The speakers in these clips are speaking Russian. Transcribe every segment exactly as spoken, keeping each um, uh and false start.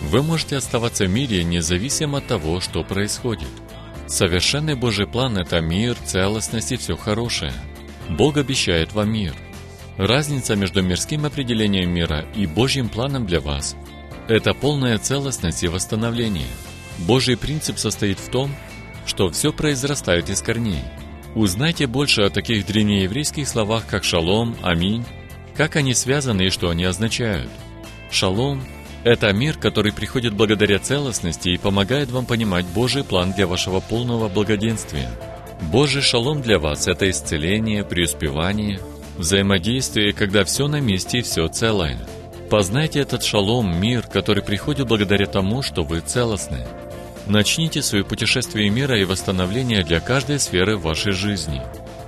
Вы можете оставаться в мире независимо от того, что происходит. Совершенный Божий план — это мир, целостность и все хорошее. Бог обещает вам мир. Разница между мирским определением мира и Божьим планом для вас — это полная целостность и восстановление. Божий принцип состоит в том, что все произрастает из корней. Узнайте больше о таких древнееврейских словах, как «шалом», «аминь», как они связаны и что они означают. Шалом — это мир, который приходит благодаря целостности и помогает вам понимать Божий план для вашего полного благоденствия. Божий шалом для вас — это исцеление, преуспевание, взаимодействие, когда все на месте и все целое. Познайте этот шалом, мир, который приходит благодаря тому, что вы целостны. Начните свое путешествие мира и восстановления для каждой сферы вашей жизни.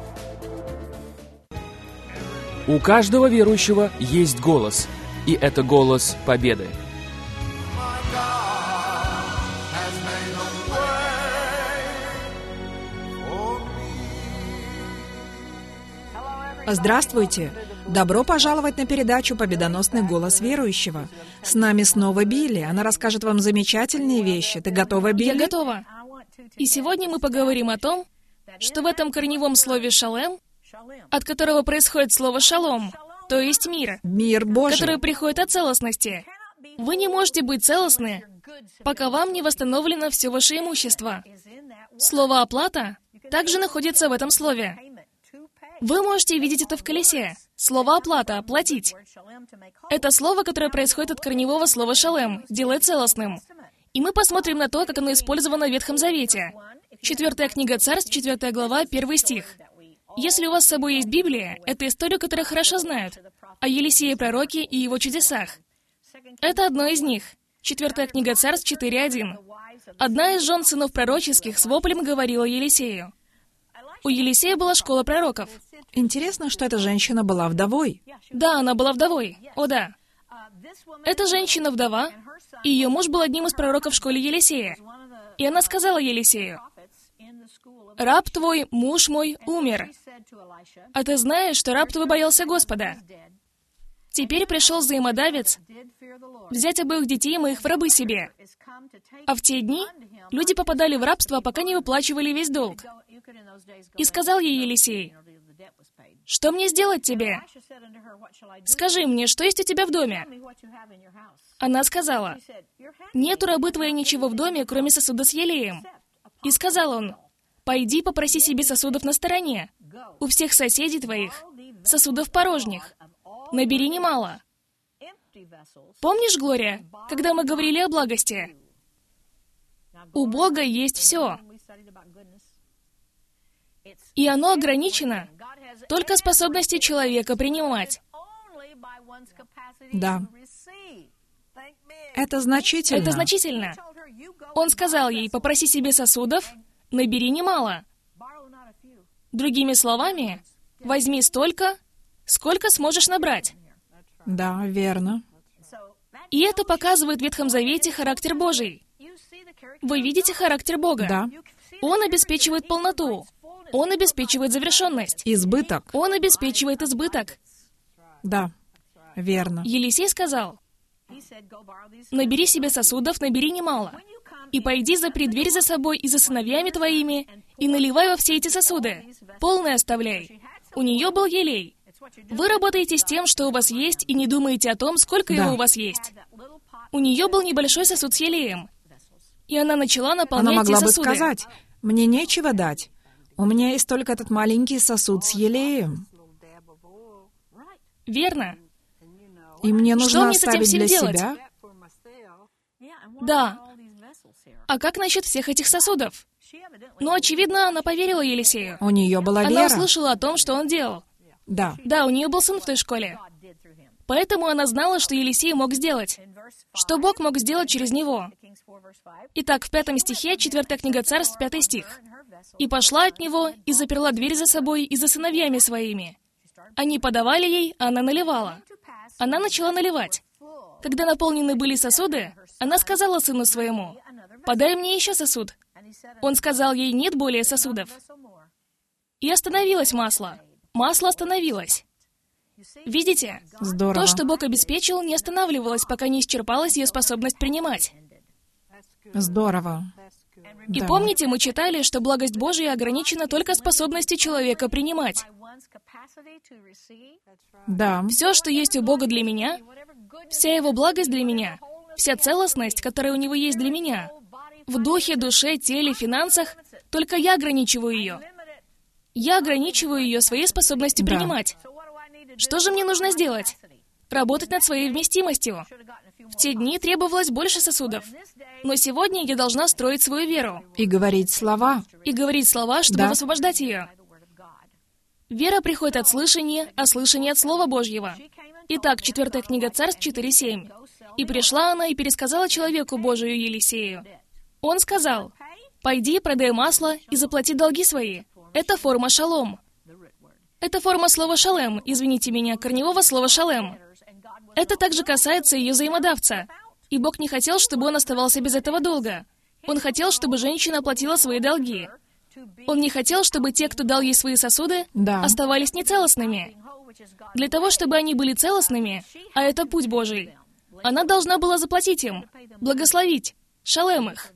У каждого верующего есть голос, и это голос победы. Здравствуйте! Добро пожаловать на передачу «Победоносный голос верующего». С нами снова Билли. Она расскажет вам замечательные вещи. Ты готова, Билли? Я готова. И сегодня мы поговорим о том, что в этом корневом слове «шалем», от которого происходит слово «шалом», то есть мир, Мир Божий. который приходит от целостности. Вы не можете быть целостны, пока вам не восстановлено все ваше имущество. Слово «оплата» также находится в этом слове. Вы можете видеть это в колесе. Слово «оплата» — «оплатить». Это слово, которое происходит от корневого слова «шалем», «делать целостным». И мы посмотрим на то, как оно использовано в Ветхом Завете. Четвертая книга Царств, четвертая глава, первый стих. Если у вас с собой есть Библия, это историю, которую хорошо знают, о Елисее пророке и его чудесах. Это одно из них. Четвертая книга Царств, четыре один. Одна из жен сынов пророческих с воплем говорила Елисею. У Елисея была школа пророков. Интересно, что эта женщина была вдовой. Да, она была вдовой. О, да. Эта женщина вдова, и ее муж был одним из пророков в школе Елисея. И она сказала Елисею: «Раб твой, муж мой, умер. А ты знаешь, что раб твой боялся Господа. Теперь пришел взаимодавец взять обоих детей моих в рабы себе». А в те дни люди попадали в рабство, пока не выплачивали весь долг. И сказал ей Елисей: «Что мне сделать тебе? Скажи мне, что есть у тебя в доме?» Она сказала: «Нет у рабы твоей ничего в доме, кроме сосуда с елеем». И сказал он: «Пойди попроси себе сосудов на стороне. У всех соседей твоих сосудов порожних. Набери немало». Помнишь, Глория, когда мы говорили о благости? У Бога есть все. И оно ограничено только способностью человека принимать. Да. Это значительно. Это значительно. Он сказал ей: «Попроси себе сосудов, набери немало». Другими словами, возьми столько, сколько сможешь набрать. Да, верно. И это показывает в Ветхом Завете характер Божий. Вы видите характер Бога? Да. Он обеспечивает полноту. Он обеспечивает завершенность. Избыток. Он обеспечивает избыток. Да, верно. Елисей сказал: «Набери себе сосудов, набери немало, и пойди запри дверь за собой и за сыновьями твоими, и наливай во все эти сосуды, полное оставляй». У нее был елей. Вы работаете с тем, что у вас есть, и не думаете о том, сколько Да. его у вас есть. У нее был небольшой сосуд с елеем, и она начала Она наполнять могла эти бы сосуды. сказать: «Мне нечего дать. У меня есть только этот маленький сосуд с елеем. Верно. И мне Что нужно мне с этим оставить всем для делать?» себя». Да. А как насчет всех этих сосудов? Ну, очевидно, она поверила Елисею. У нее была Она вера. услышала о том, что он делал. Да. Да, у нее был сын в той школе. Поэтому она знала, что Елисей мог сделать. Что Бог мог сделать через него. Итак, в пятом стихе, четвертая книга Царств, пятый стих. «И пошла от него, и заперла дверь за собой и за сыновьями своими. Они подавали ей, а она наливала». Она начала наливать. Когда наполнены были сосуды, она сказала сыну своему: «Подай мне еще сосуд». Он сказал ей: «Нет более сосудов». И остановилось масло. Масло остановилось. Видите? Здорово. То, что Бог обеспечил, не останавливалось, пока не исчерпалась ее способность принимать. Здорово. И Да. помните, мы читали, что благость Божия ограничена только способностью человека принимать. Да. Все, что есть у Бога для меня, вся Его благость для меня, вся целостность, которая у Него есть для меня, в духе, душе, теле, финансах, только я ограничиваю ее. Я ограничиваю ее своей способностью Да. принимать. Что же мне нужно сделать? Работать над своей вместимостью. В те дни требовалось больше сосудов. Но сегодня я должна строить свою веру И говорить слова. и говорить слова, чтобы Да. высвобождать ее. Вера приходит от слышания, а слышание от Слова Божьего. Итак, четвертая книга Царств четыре семь. «И пришла она и пересказала человеку Божию Елисею. Он сказал: пойди, продай масло и заплати долги свои». Это форма шалом. Это форма слова шалем, извините меня, корневого слова шалем. Это также касается ее взаимодавца. И Бог не хотел, чтобы он оставался без этого долга. Он хотел, чтобы женщина оплатила свои долги. Он не хотел, чтобы те, кто дал ей свои сосуды, Да. оставались нецелостными. Для того, чтобы они были целостными, а это путь Божий, она должна была заплатить им, благословить, шалем их.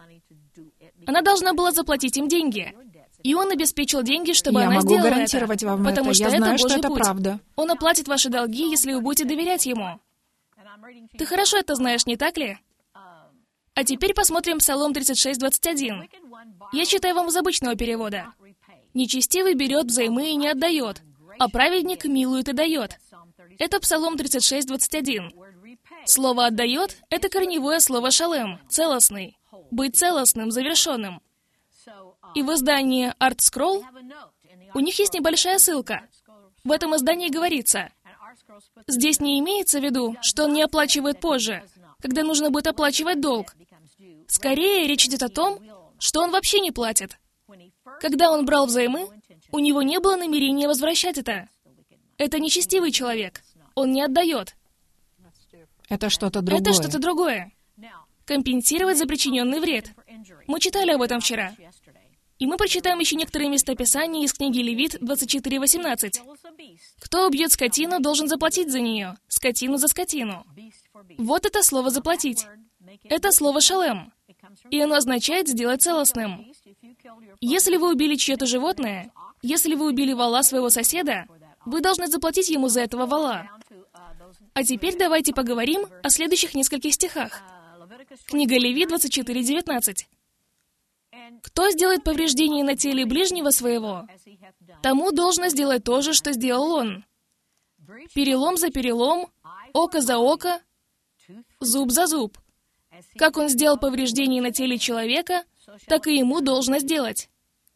Она должна была заплатить им деньги. И он обеспечил деньги, чтобы Я она могу сделала гарантировать это, вам потому это. что Я это знаю, что Божий это путь. правда. Он оплатит ваши долги, если вы будете доверять Ему. Ты хорошо это знаешь, не так ли? А теперь посмотрим Псалом тридцать шесть, двадцать один. Я читаю вам из обычного перевода. «Нечестивый берет взаймы и не отдает, а праведник милует и дает». Это Псалом тридцать шесть, двадцать один. Слово «отдает» — это корневое слово «шалем», целостный. Быть целостным, завершенным. И в издании Art Scroll у них есть небольшая ссылка. В этом издании говорится: здесь не имеется в виду, что он не оплачивает позже, когда нужно будет оплачивать долг. Скорее, речь идет о том, что он вообще не платит. Когда он брал взаймы, у него не было намерения возвращать это. Это нечестивый человек. Он не отдает. Это что-то другое. Это что-то другое. Компенсировать за причиненный вред. Мы читали об этом вчера. И мы прочитаем еще некоторые места Писания из книги Левит двадцать четыре восемнадцать. «Кто убьет скотину, должен заплатить за нее, скотину за скотину». Вот это слово «заплатить». Это слово «шалем». И оно означает «сделать целостным». Если вы убили чье-то животное, если вы убили вола своего соседа, вы должны заплатить ему за этого вола. А теперь давайте поговорим о следующих нескольких стихах. Книга Левит двадцать четыре девятнадцать. «Кто сделает повреждение на теле ближнего своего, тому должно сделать то же, что сделал он. Перелом за перелом, око за око, зуб за зуб. Как он сделал повреждение на теле человека, так и ему должно сделать».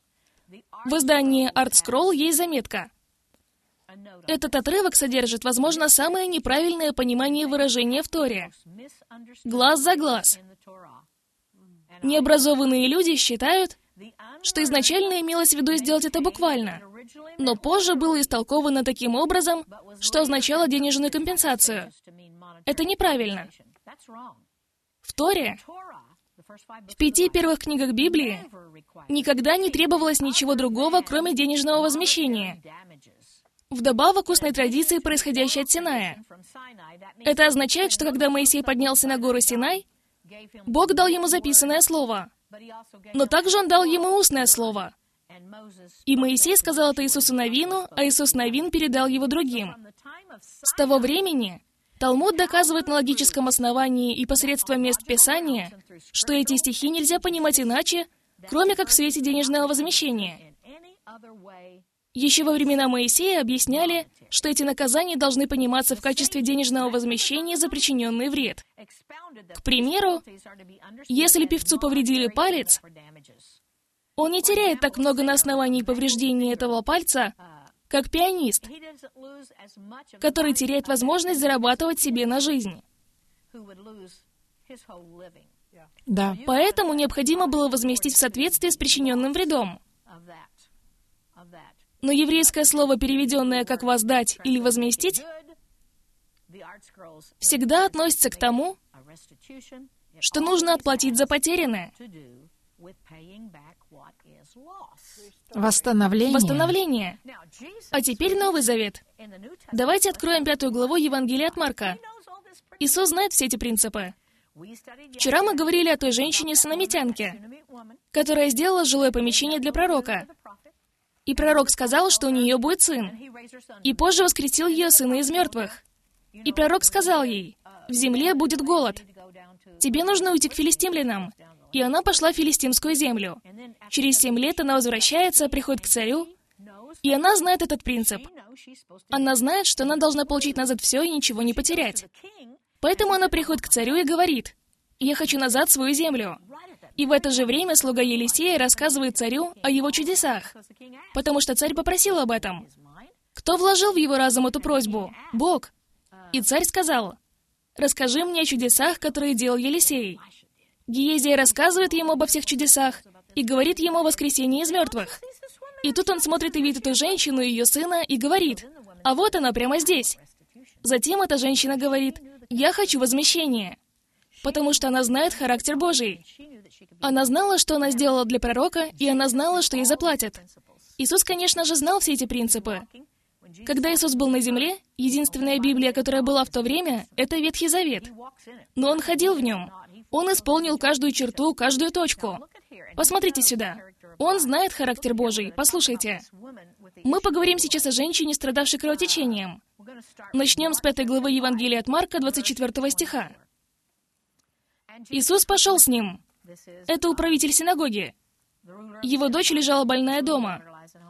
В издании Art Scroll есть заметка. Этот отрывок содержит, возможно, самое неправильное понимание выражения в Торе. Глаз за глаз. Необразованные люди считают, что изначально имелось в виду сделать это буквально, но позже было истолковано таким образом, что означало денежную компенсацию. Это неправильно. В Торе, в пяти первых книгах Библии, никогда не требовалось ничего другого, кроме денежного возмещения. Вдобавок к устной традиции, происходящей от Синая. Это означает, что когда Моисей поднялся на гору Синай, Бог дал ему записанное слово, но также Он дал ему устное слово. И Моисей сказал это Иисусу Навину, а Иисус Навин передал его другим. С того времени Талмуд доказывает на логическом основании и посредством мест Писания, что эти стихи нельзя понимать иначе, кроме как в свете денежного возмещения. Еще во времена Моисея объясняли, что эти наказания должны пониматься в качестве денежного возмещения за причиненный вред. К примеру, если певцу повредили палец, он не теряет так много на основании повреждения этого пальца, как пианист, который теряет возможность зарабатывать себе на жизнь. Да. Поэтому необходимо было возместить в соответствии с причиненным вредом. Но еврейское слово, переведенное как «воздать» или «возместить», всегда относится к тому, что нужно отплатить за потерянное. Восстановление. Восстановление. А теперь Новый Завет. Давайте откроем пятую главу Евангелия от Марка. Иисус знает все эти принципы. Вчера мы говорили о той женщине-синамитянке, которая сделала жилое помещение для пророка. И пророк сказал, что у нее будет сын. И позже воскресил ее сына из мертвых. И пророк сказал ей: «В земле будет голод. Тебе нужно уйти к филистимлянам». И она пошла в филистимскую землю. Через семь лет она возвращается, приходит к царю, и она знает этот принцип. Она знает, что она должна получить назад все и ничего не потерять. Поэтому она приходит к царю и говорит: «Я хочу назад свою землю». И в это же время слуга Елисея рассказывает царю о его чудесах, потому что царь попросил об этом. Кто вложил в его разум эту просьбу? Бог. И царь сказал: «Расскажи мне о чудесах, которые делал Елисей». Гиезия рассказывает ему обо всех чудесах и говорит ему о воскресении из мертвых. И тут он смотрит и видит эту женщину и ее сына и говорит: «А вот она прямо здесь». Затем эта женщина говорит: «Я хочу возмещения», потому что она знает характер Божий. Она знала, что она сделала для пророка, и она знала, что ей заплатят. Иисус, конечно же, знал все эти принципы. Когда Иисус был на земле, единственная Библия, которая была в то время, это Ветхий Завет. Но Он ходил в нем. Он исполнил каждую черту, каждую точку. Посмотрите сюда. Он знает характер Божий. Послушайте. Мы поговорим сейчас о женщине, страдавшей кровотечением. Начнем с пятой главы Евангелия от Марка, двадцать четвёртого стиха. Иисус пошел с ним. Это управитель синагоги. Его дочь лежала больная дома.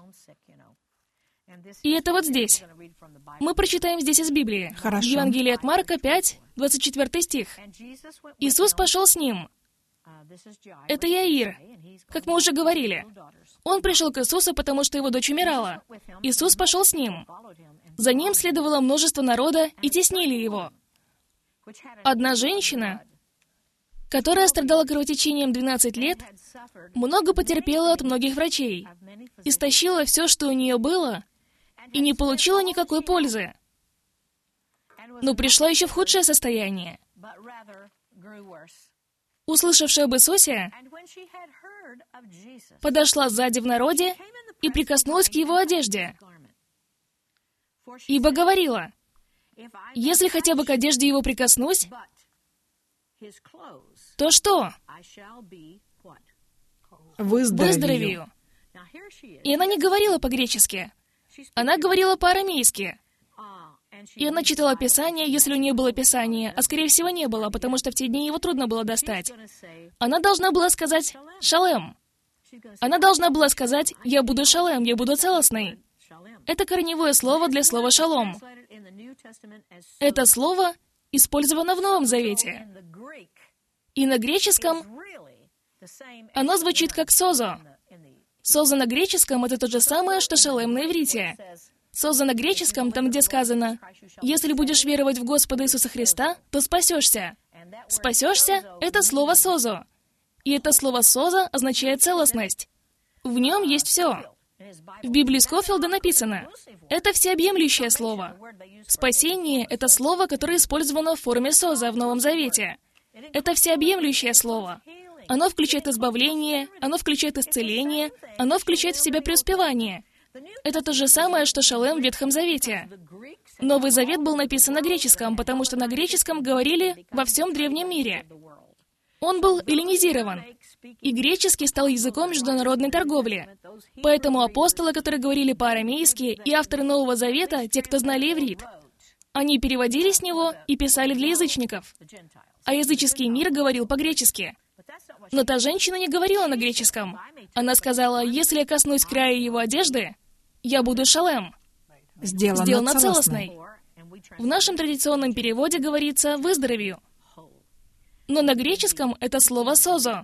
И это вот здесь. Мы прочитаем здесь из Библии. Хорошо. Евангелие от Марка пять, двадцать четвёртый стих. Иисус пошел с ним. Это Яир, как мы уже говорили. Он пришел к Иисусу, потому что его дочь умирала. Иисус пошел с ним. За ним следовало множество народа, и теснили его. Одна женщина, которая страдала кровотечением двенадцать лет, много потерпела от многих врачей, истощила все, что у нее было, и не получила никакой пользы. Но пришла еще в худшее состояние. Услышавшая об Иисусе, подошла сзади в народе и прикоснулась к его одежде. Ибо говорила: «Если хотя бы к одежде его прикоснусь, то что? Выздоровею. Выздоровею». И она не говорила по-гречески. Она говорила по-арамейски. И она читала Писание, если у нее было Писание, а скорее всего не было, потому что в те дни его трудно было достать. Она должна была сказать «шалем». Она должна была сказать: «Я буду шалем, я буду целостной». Это корневое слово для слова «шалом». Это слово использовано в Новом Завете. И на греческом оно звучит как «созо». «Созо» на греческом — это то же самое, что «шалем» на иврите. «Созо» на греческом, там, где сказано: «Если будешь веровать в Господа Иисуса Христа, то спасешься». «Спасешься» — это слово «созо». И это слово «созо» означает целостность. В нем есть все. В Библии Скофилда написано: это всеобъемлющее слово. Спасение — это слово, которое использовано в форме «созо» в Новом Завете. Это всеобъемлющее слово. Оно включает избавление, оно включает исцеление, оно включает в себя преуспевание. Это то же самое, что шалем в Ветхом Завете. Новый Завет был написан на греческом, потому что на греческом говорили во всем древнем мире. Он был эллинизирован, и греческий стал языком международной торговли. Поэтому апостолы, которые говорили по-арамейски, и авторы Нового Завета, те, кто знали иврит, они переводили с него и писали для язычников. А языческий мир говорил по-гречески. Но та женщина не говорила на греческом. Она сказала: «Если я коснусь края его одежды, я буду шалем». Сделано, Сделано целостной. целостной. В нашем традиционном переводе говорится «выздоровею». Но на греческом это слово «созо».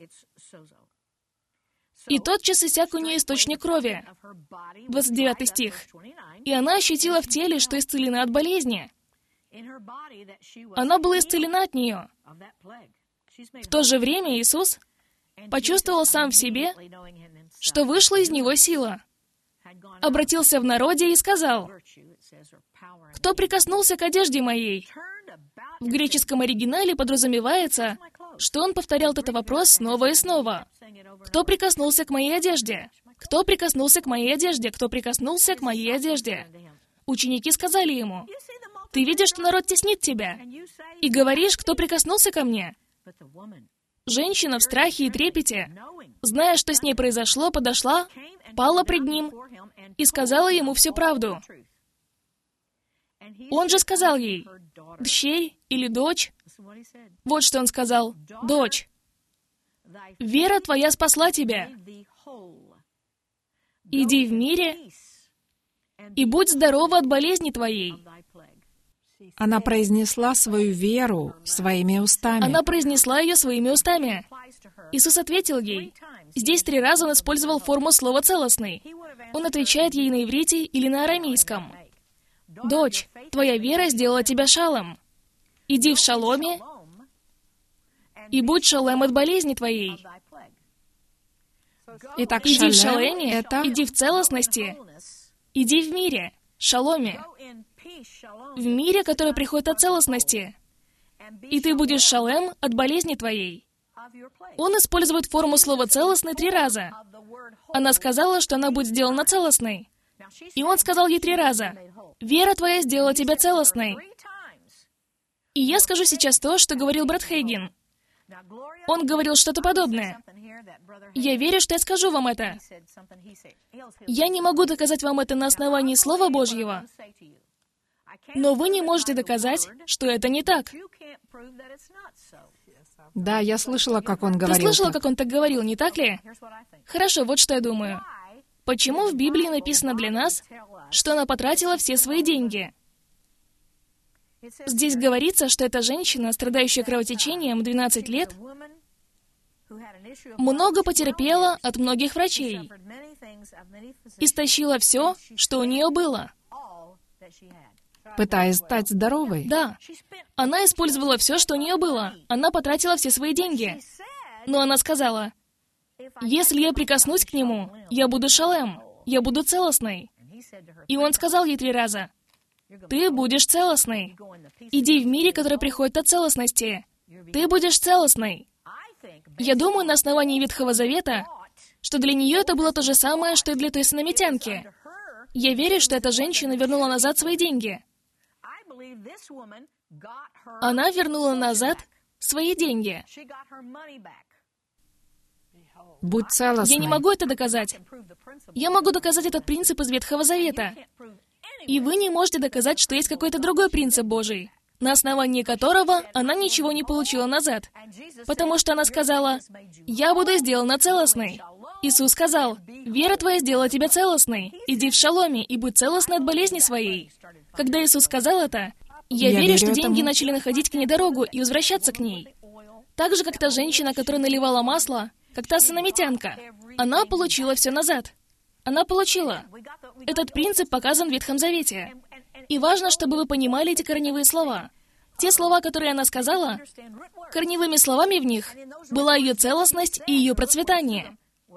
«И тотчас иссяк у нее источник крови». двадцать девятый стих. «И она ощутила в теле, что исцелена от болезни». Она была исцелена от нее. В то же время Иисус почувствовал сам в себе, что вышла из него сила. Обратился в народе и сказал: «Кто прикоснулся к одежде моей?» В греческом оригинале подразумевается, что он повторял этот вопрос снова и снова. Кто прикоснулся к моей одежде? Кто прикоснулся к моей одежде? Кто прикоснулся к моей одежде? Ученики сказали ему: «Ты видишь, что народ теснит тебя, и говоришь, кто прикоснулся ко мне?» Женщина в страхе и трепете, зная, что с ней произошло, подошла, пала пред ним и сказала ему всю правду. Он же сказал ей: «Дщерь или дочь?» Вот что он сказал: «Дочь, вера твоя спасла тебя. Иди в мире и будь здорова от болезни твоей». Она произнесла свою веру своими устами. Она произнесла ее своими устами. Иисус ответил ей. Здесь три раза он использовал форму слова «целостный». Он отвечает ей на иврите или на арамейском. «Дочь, твоя вера сделала тебя шалом. Иди в шаломе и будь шалем от болезни твоей». Итак, Иди в шалем шалеме, это иди в целостности, иди в мире, шаломе, в мире, который приходит от целостности, и ты будешь шалем от болезни твоей. Он использует форму слова «целостный» три раза. Она сказала, что она будет сделана целостной. И он сказал ей три раза: «Вера твоя сделала тебя целостной». И я скажу сейчас то, что говорил брат Хейген. Он говорил что-то подобное. Я верю, что я скажу вам это. Я не могу доказать вам это на основании Слова Божьего, но вы не можете доказать, что это не так. Да, я слышала, как он Ты говорил. слышала, так. как он так говорил, не так ли? Хорошо, вот что я думаю. Почему в Библии написано для нас, что она потратила все свои деньги? Здесь говорится, что эта женщина, страдающая кровотечением двенадцать лет, много потерпела от многих врачей, истощила все, что у нее было. Пытаясь стать здоровой. Да, она использовала все, что у нее было. Она потратила все свои деньги. Но она сказала: «Если я прикоснусь к нему, я буду шалем, я буду целостной». И он сказал ей три раза: «Ты будешь целостной. Иди в мире, который приходит от целостности. Ты будешь целостной». Я думаю, на основании Ветхого Завета, что для нее это было то же самое, что и для той самаритянки. Я верю, что эта женщина вернула назад свои деньги. Она вернула назад свои деньги. Будь целостной. Я не могу это доказать. Я могу доказать этот принцип из Ветхого Завета. И вы не можете доказать, что есть какой-то другой принцип Божий, на основании которого она ничего не получила назад. Потому что она сказала: «Я буду сделана целостной». Иисус сказал: «Вера твоя сделала тебя целостной. Иди в шаломе и будь целостной от болезни своей». Когда Иисус сказал это, я, Я верю, верю что этому. деньги начали находить к ней дорогу и возвращаться к ней. Так же, как та женщина, которая наливала масло, как та санамитянка. Она получила все назад. Она получила. Этот принцип показан в Ветхом Завете. И важно, чтобы вы понимали эти корневые слова. Те слова, которые она сказала, корневыми словами в них была ее целостность и ее процветание.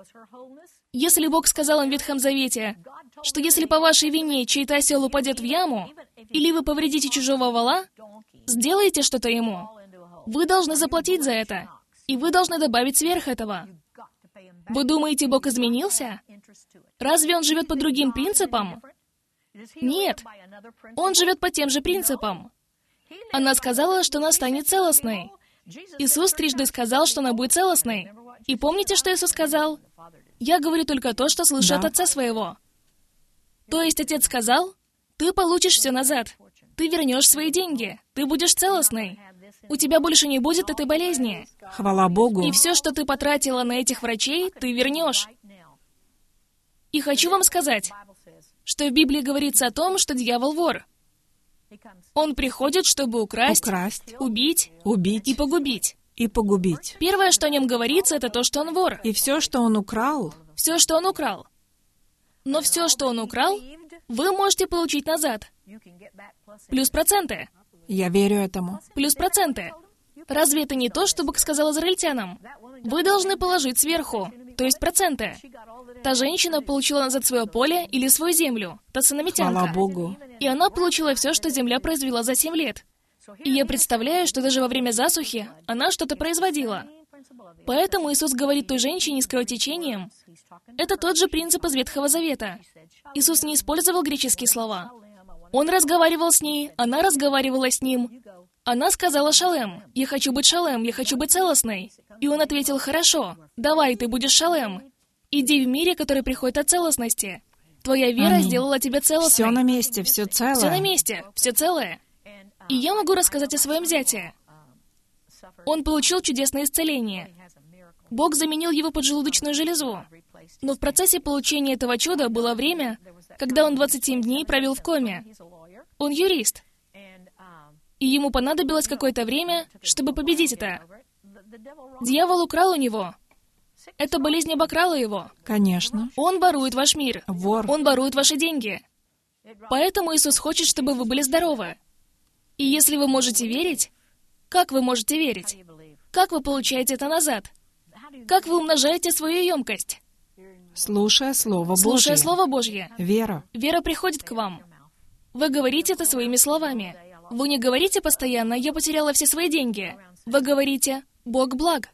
Если Бог сказал им в Ветхом Завете, что если по вашей вине чей-то осел упадет в яму, или вы повредите чужого вола, сделайте что-то ему. Вы должны заплатить за это, и вы должны добавить сверх этого. Вы думаете, Бог изменился? Разве Он живет по другим принципам? Нет. Он живет по тем же принципам. Она сказала, что она станет целостной. Иисус трижды сказал, что она будет целостной. И помните, что Иисус сказал? «Я говорю только то, что слышу Да. от Отца своего». То есть Отец сказал: «Ты получишь все назад. Ты вернешь свои деньги. Ты будешь целостной. У тебя больше не будет этой болезни. Хвала Богу. И все, что ты потратила на этих врачей, ты вернешь». И хочу вам сказать, что в Библии говорится о том, что дьявол вор. Он приходит, чтобы украсть, Украсть, убить убить и погубить. и погубить. Первое, что о нем говорится, это то, что он вор. И все, что он украл, Все, что он украл. Но все, что он украл, вы можете получить назад. Плюс проценты. я верю этому. Плюс проценты. Разве это не то, что Бог сказал израильтянам? Вы должны положить сверху, то есть проценты. Та женщина получила назад свое поле или свою землю, та Хвала санамитянка. Богу. И она получила все, что земля произвела за семь лет. И я представляю, что даже во время засухи она что-то производила. Поэтому Иисус говорит той женщине с кровотечением. Это тот же принцип из Ветхого Завета. Иисус не использовал греческие слова. Он разговаривал с ней, она разговаривала с ним. Она сказала «Шалем». «Я хочу быть шалем, я хочу быть целостной». И он ответил «Хорошо, давай, ты будешь шалем. Иди в мире, который приходит от целостности. Твоя вера Аминь. сделала тебя целостной». Все на месте, все целое. Все на месте, все целое. И я могу рассказать о своем зяте. Он получил чудесное исцеление. Бог заменил его поджелудочную железу. Но в процессе получения этого чуда было время, когда он двадцать семь дней провел в коме. Он юрист. И ему понадобилось какое-то время, чтобы победить это. Дьявол украл у него. Эта болезнь обокрала его. Конечно. Он ворует ваш мир. Вор. Он ворует ваши деньги. Поэтому Иисус хочет, чтобы вы были здоровы. И если вы можете верить, как вы можете верить? Как вы получаете это назад? Как вы умножаете свою емкость? Слушая Слово Божье. Слушая Слово Божье. Вера. Вера приходит к вам. Вы говорите это своими словами. Вы не говорите постоянно «я потеряла все свои деньги». Вы говорите «Бог благ».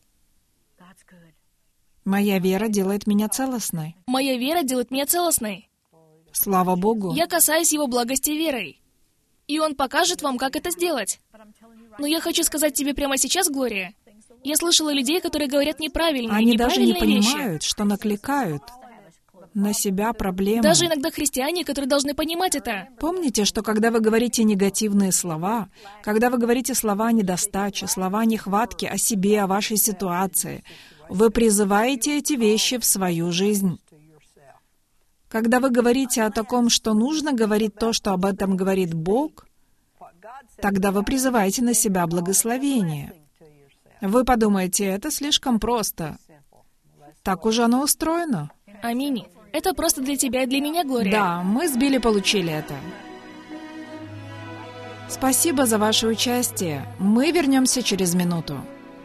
Моя вера делает меня целостной. Моя вера делает меня целостной. Слава Богу. Я касаюсь Его благости верой. И Он покажет вам, как это сделать. Но я хочу сказать тебе прямо сейчас, Глория, я слышала людей, которые говорят неправильные, Они даже не неправильные вещи. понимают, что накликают на себя проблемы. Даже иногда христиане, которые должны понимать это. Помните, что когда вы говорите негативные слова, когда вы говорите слова недостачи, слова нехватки о себе, о вашей ситуации, вы призываете эти вещи в свою жизнь. Когда вы говорите о таком, что нужно говорить то, что об этом говорит Бог, тогда вы призываете на себя благословение. Вы подумаете, это слишком просто. Так уже оно устроено. Аминь. Это просто для тебя и для меня, Глория. Да, мы с Билли получили это. Спасибо за ваше участие. Мы вернемся через минуту.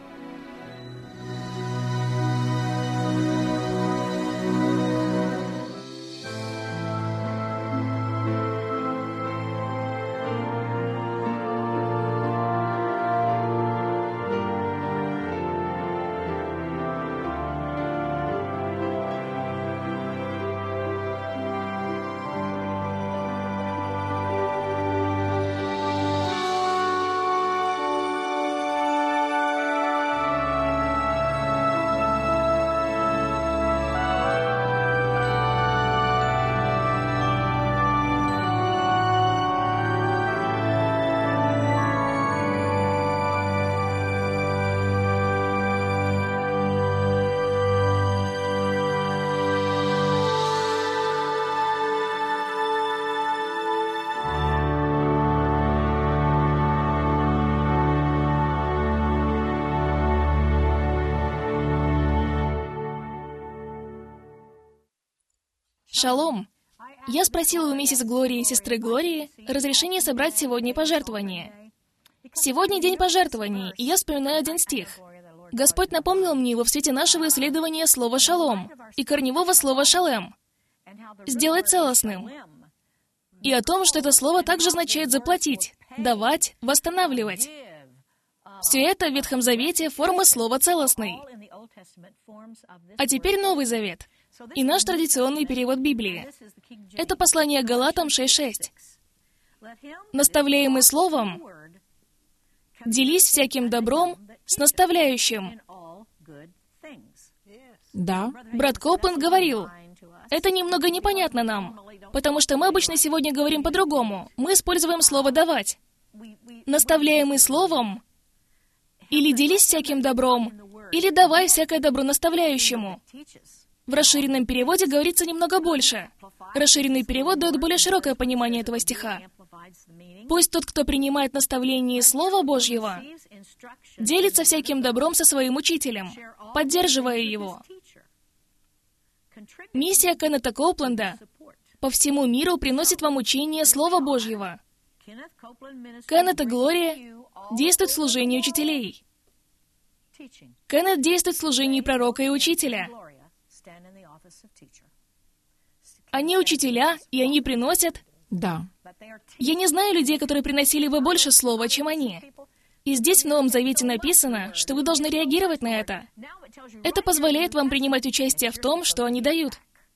Шалом. Я спросила у миссис Глории и сестры Глории разрешение собрать сегодня пожертвования. Сегодня день пожертвований, и я вспоминаю один стих. Господь напомнил мне его в свете нашего исследования слова «шалом» и корневого слова «шалем» — «сделать целостным». И о том, что это слово также означает «заплатить», «давать», «восстанавливать». Все это в Ветхом Завете формы слова «целостный». А теперь Новый Завет. И наш традиционный перевод Библии. Это послание Галатам шесть шесть. «Наставляемый словом, делись всяким добром с наставляющим». Да. Брат Коупленд говорил, это немного непонятно нам, потому что мы обычно сегодня говорим по-другому. Мы используем слово «давать». Наставляемый словом, или делись всяким добром, или давай всякое добро наставляющему. В расширенном переводе говорится немного больше. Расширенный перевод дает более широкое понимание этого стиха. Пусть тот, кто принимает наставление Слова Божьего, делится всяким добром со своим учителем, поддерживая его. Миссия Кеннета Коупленда по всему миру приносит вам учение Слова Божьего. Кеннет и Глория действуют в служении учителей. Кеннет действует в служении пророка и учителя. Они учителя, и они приносят... Да. Я не знаю людей, которые приносили бы больше слова, чем они. И здесь в Новом Завете написано, что вы должны реагировать на это. Это позволяет вам принимать участие в том, что они дают.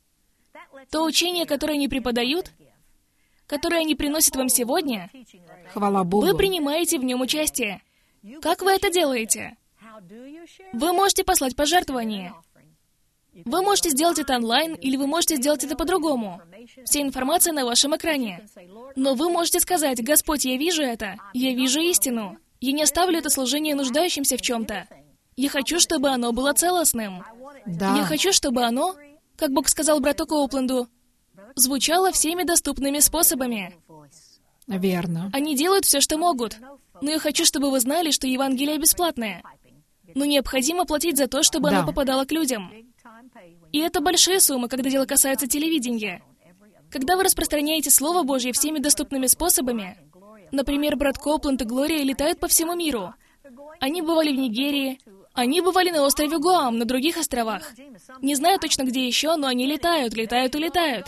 То учение, которое они преподают, которое они приносят вам сегодня, Хвала Богу. вы принимаете в нем участие. Как вы это делаете? Вы можете послать пожертвование. Вы можете сделать это онлайн, или вы можете сделать это по-другому. Вся информация на вашем экране. Но вы можете сказать: «Господь, я вижу это, я вижу истину. Я не оставлю это служение нуждающимся в чем-то. Я хочу, чтобы оно было целостным. Да. Я хочу, чтобы оно, как Бог сказал брату Коупленду, звучало всеми доступными способами». Верно. Они делают все, что могут. Но я хочу, чтобы вы знали, что Евангелие бесплатное. Но необходимо платить за то, чтобы Да. оно попадало к людям. И это большие суммы, когда дело касается телевидения. Когда вы распространяете Слово Божье всеми доступными способами, например, брат Коупленд и Глория летают по всему миру. Они бывали в Нигерии, они бывали на острове Гуам, на других островах. Не знаю точно, где еще, но они летают, летают и летают.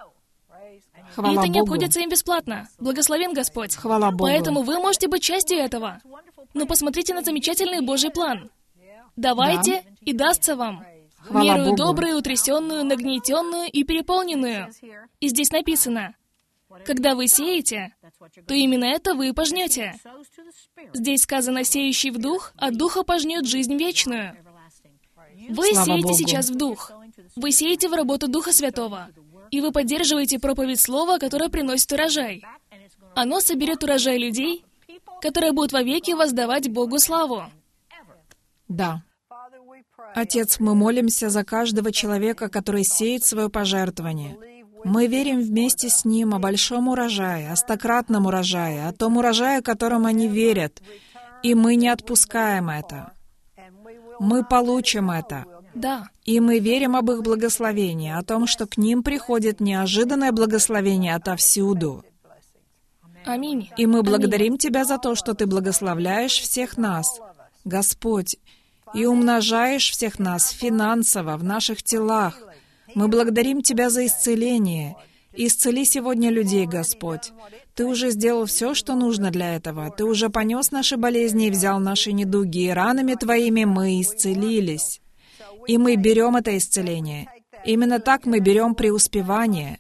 И Хвала это не Богу. обходится им бесплатно. Благословен Господь. Хвала Богу. Поэтому вы можете быть частью этого. Но посмотрите на замечательный Божий план. Давайте, и дастся вам. Хвала Мерую Богу. добрую, утрясенную, нагнетенную и переполненную. И здесь написано: когда вы сеете, то именно это вы и пожнете. Здесь сказано: сеющий в дух, от духа пожнет жизнь вечную. Вы Слава сеете Богу. сейчас в дух. Вы сеете в работу Духа Святого. И вы поддерживаете проповедь Слова, которое приносит урожай. Оно соберет урожай людей, которые будут вовеки воздавать Богу славу. Да. Отец, мы молимся за каждого человека, который сеет свое пожертвование. Мы верим вместе с ним о большом урожае, о стократном урожае, о том урожае, которым они верят. И мы не отпускаем это. Мы получим это. Да. И мы верим об их благословении, о том, что к ним приходит неожиданное благословение отовсюду. Аминь. И мы благодарим Тебя за то, что Ты благословляешь всех нас, Господь, и умножаешь всех нас финансово, в наших телах. Мы благодарим Тебя за исцеление. Исцели сегодня людей, Господь. Ты уже сделал все, что нужно для этого. Ты уже понес наши болезни и взял наши недуги, и ранами Твоими мы исцелились. И мы берем это исцеление. Именно так мы берем преуспевание.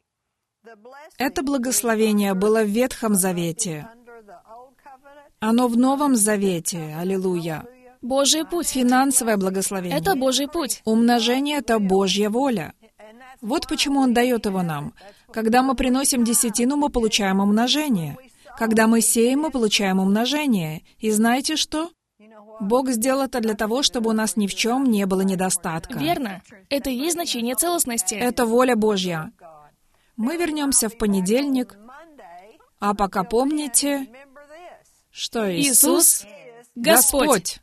Это благословение было в Ветхом Завете. Оно в Новом Завете. Аллилуйя. Божий путь. Финансовое благословение. Это Божий путь. Умножение — это Божья воля. Вот почему Он дает его нам. Когда мы приносим десятину, мы получаем умножение. Когда мы сеем, мы получаем умножение. И знаете что? Бог сделал это для того, чтобы у нас ни в чем не было недостатка. Верно. Это и есть значение целостности. Это воля Божья. Мы вернемся в понедельник. А пока помните, что Иисус — Господь.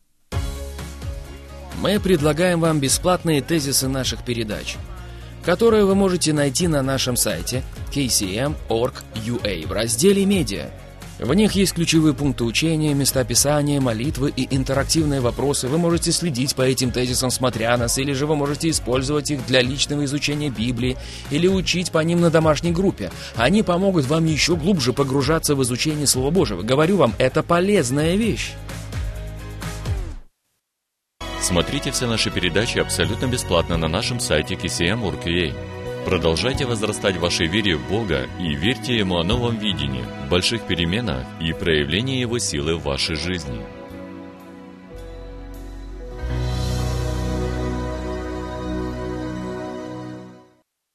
Мы предлагаем вам бесплатные тезисы наших передач, которые вы можете найти на нашем сайте кей си эм точка орг точка ю а в разделе «Медиа». В них есть ключевые пункты учения, места писания, молитвы и интерактивные вопросы. Вы можете следить по этим тезисам, смотря нас, или же вы можете использовать их для личного изучения Библии или учить по ним на домашней группе. Они помогут вам еще глубже погружаться в изучение Слова Божьего. Говорю вам, это полезная вещь. Смотрите все наши передачи абсолютно бесплатно на нашем сайте кей си эм точка орг точка ю а. Продолжайте возрастать в вашей вере в Бога и верьте Ему о новом видении, больших переменах и проявлении Его силы в вашей жизни.